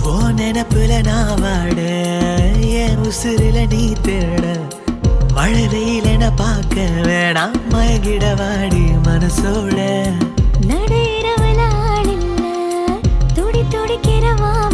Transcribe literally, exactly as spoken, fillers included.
ஓ நினப்புல நான் வாட என் உசுரில நீ தேட மழை வெயில் என பார்க்க வேணாம் மயங்கிட வாடி மனசோட நடு இரவுல ஆளில்ல துடி துடிக்கிறவா